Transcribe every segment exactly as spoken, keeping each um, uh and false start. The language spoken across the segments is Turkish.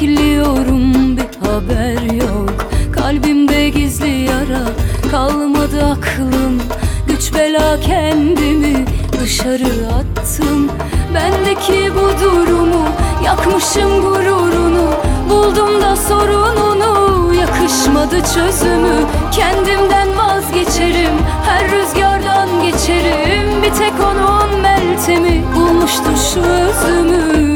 bekliyorum, bir haber yok. Kalbimde gizli yara, kalmadı aklım. Güç bela kendimi dışarı attım. Bendeki bu durumu, yakmışım gururunu. Buldum da sorununu, yakışmadı çözümü. Kendimden vazgeçerim, her rüzgardan geçerim. Bir tek onun meltemi bulmuştu şu özümü.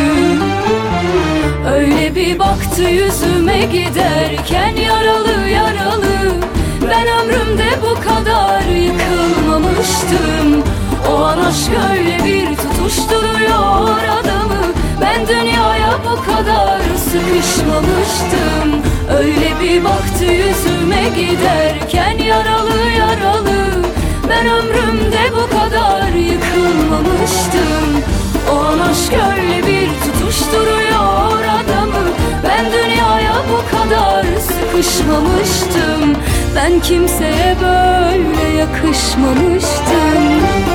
Öyle bir baktı yüzüme giderken, yaralı yaralı. Ben ömrümde bu kadar yıkılmamıştım. O an aşk öyle bir tutuşturuyor adamı. Ben dünyaya bu kadar sıkışmamıştım. Öyle bir baktı yüzüme giderken, yaralı yaralı. Ben ömrümde bu kadar yıkılmamıştım. O an aşk öyle bir tutuşturuyor adamı. Ben dünyaya bu kadar sıkışmamıştım. Ben kimseye böyle yakışmamıştım.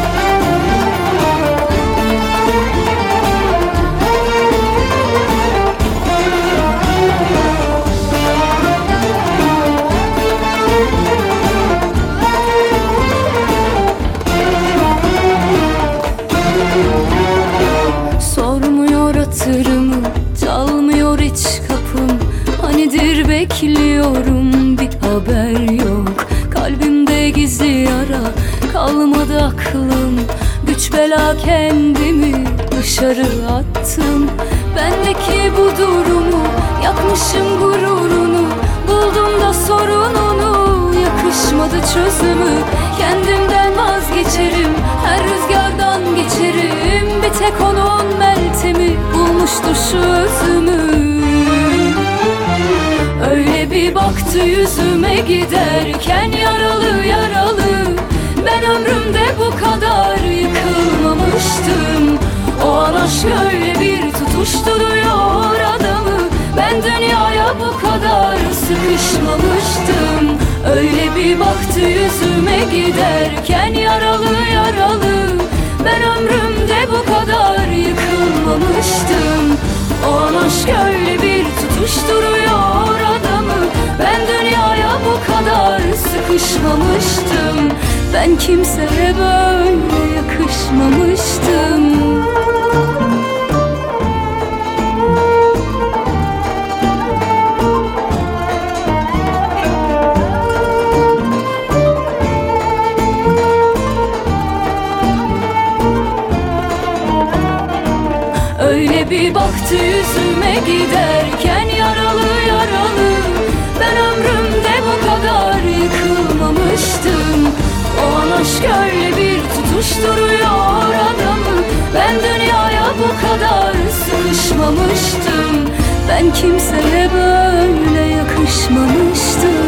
Sormuyor hatırımı, çalmıyor hiç kapım. Hanidir bekliyorum, bir haber yok. Kalbimde gizli yara, kalmadı aklım. Güç bela kendimi dışarı attım. Bendeki bu durumu, yakmışım gururunu. Buldum da sorununu, yakışmadı çözümü. Kendimden vazgeçerim, her rüzgardan geçerim. Bir tek onun meltemi bulmuştu şu özümü. Öyle bir baktı yüzüme giderken, yaralı yaralı. Ben ömrümde bu kadar yıkılmamıştım. O an aşk öyle bir tutuşturuyor adamı. Ben dünyaya bu kadar sıkışmamıştım. Öyle bir baktı yüzüme giderken, yaralı yaralı. Ben ömrümde bu kadar yıkılmamıştım. O an aşk öyle bir tutuşturuyor adamı. Ben dünyaya bu kadar sıkışmamıştım. Ben kimseye böyle yakışmamıştım. Öyle bir baktı yüzüme giderken, yaralı yaralı. Ben ömrümde bu kadar yıkılmamıştım. O an aşk öyle bir tutuşturuyor adamı. Ben dünyaya bu kadar sıkışmamıştım. Ben kimseye böyle yakışmamıştım.